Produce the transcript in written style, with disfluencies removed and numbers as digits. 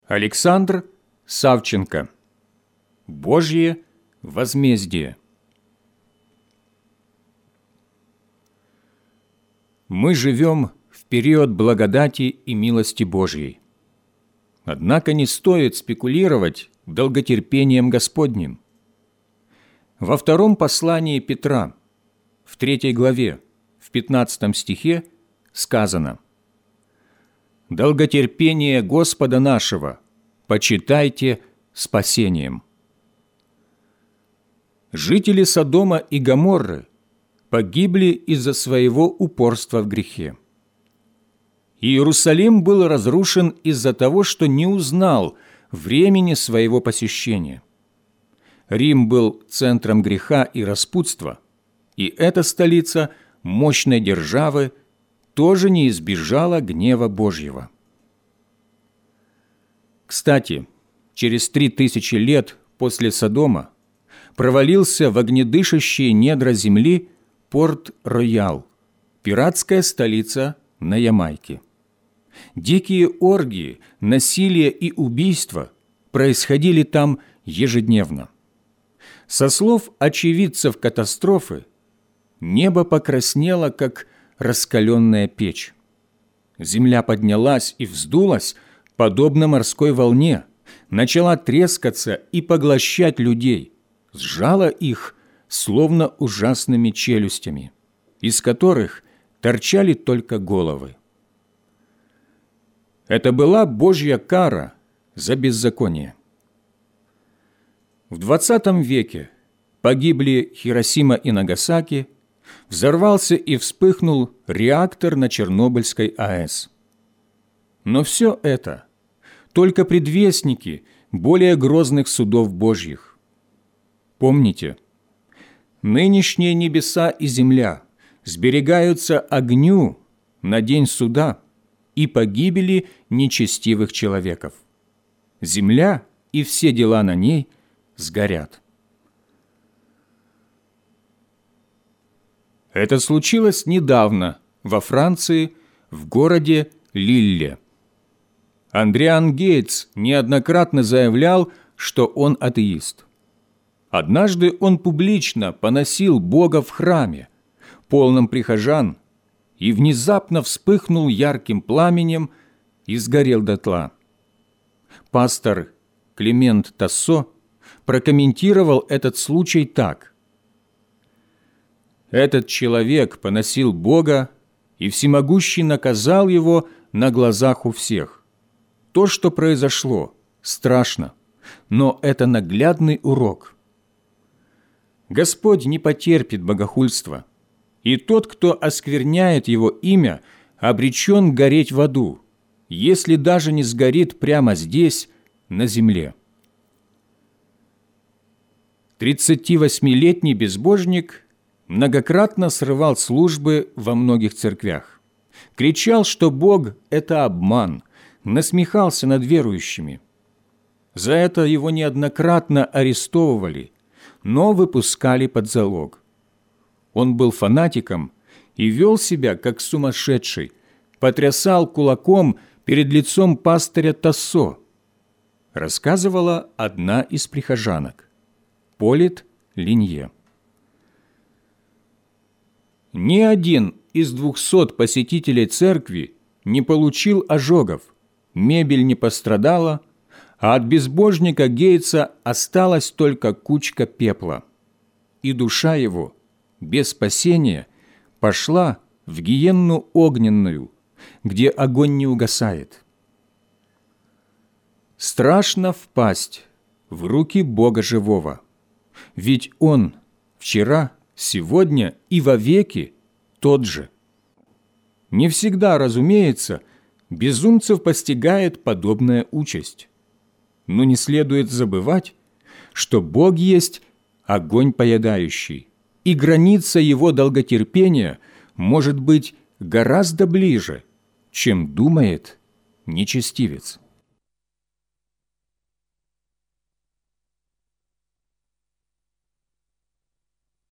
Александр Савченко. Божье возмездие. Мы живем в период благодати и милости Божьей. Однако не стоит спекулировать долготерпением Господним. Во втором послании Петра, в 3 главе, в 15 стихе сказано: «Долготерпение Господа нашего почитайте спасением». Жители Содома и Гоморры погибли из-за своего упорства в грехе. Иерусалим был разрушен из-за того, что не узнал времени своего посещения. Рим был центром греха и распутства, и эта столица мощной державы тоже не избежала гнева Божьего. Кстати, через 3000 лет после Содома провалился в огнедышащие недра земли Порт-Роял, пиратская столица на Ямайке. Дикие оргии, насилие и убийства происходили там ежедневно. Со слов очевидцев катастрофы, небо покраснело, как раскаленная печь. Земля поднялась и вздулась, подобно морской волне, начала трескаться и поглощать людей, сжала их, словно ужасными челюстями, из которых торчали только головы. Это была Божья кара за беззаконие. В 20 веке погибли Хиросима и Нагасаки, взорвался и вспыхнул реактор на Чернобыльской АЭС. Но все это только предвестники более грозных судов Божьих. Помните, нынешние небеса и земля сберегаются огню на день суда и погибели нечестивых человеков. Земля и все дела на ней сгорят. Это случилось недавно во Франции, в городе Лилле. Андриан Гейтс неоднократно заявлял, что он атеист. Однажды он публично поносил Бога в храме, полном прихожан, и внезапно вспыхнул ярким пламенем и сгорел дотла. Пастор Климент Тассо прокомментировал этот случай так: «Этот человек поносил Бога, и Всемогущий наказал его на глазах у всех. То, что произошло, страшно, но это наглядный урок. Господь не потерпит богохульства, и тот, кто оскверняет Его имя, обречен гореть в аду, если даже не сгорит прямо здесь, на земле». 38-летний безбожник многократно срывал службы во многих церквях, кричал, что Бог – это обман, насмехался над верующими. За это его неоднократно арестовывали, но выпускали под залог. Он был фанатиком и вел себя как сумасшедший, потрясал кулаком перед лицом пастыря Тассо, рассказывала одна из прихожанок, Полит Линье. Ни один из 200 посетителей церкви не получил ожогов, мебель не пострадала, а от безбожника Гейтса осталась только кучка пепла, и душа его, без спасения, пошла в гиенну огненную, где огонь не угасает. Страшно впасть в руки Бога живого, ведь Он вчера, сегодня и вовеки тот же. Не всегда, разумеется, безумцев постигает подобная участь. Но не следует забывать, что Бог есть огонь поедающий, и граница Его долготерпения может быть гораздо ближе, чем думает нечестивец.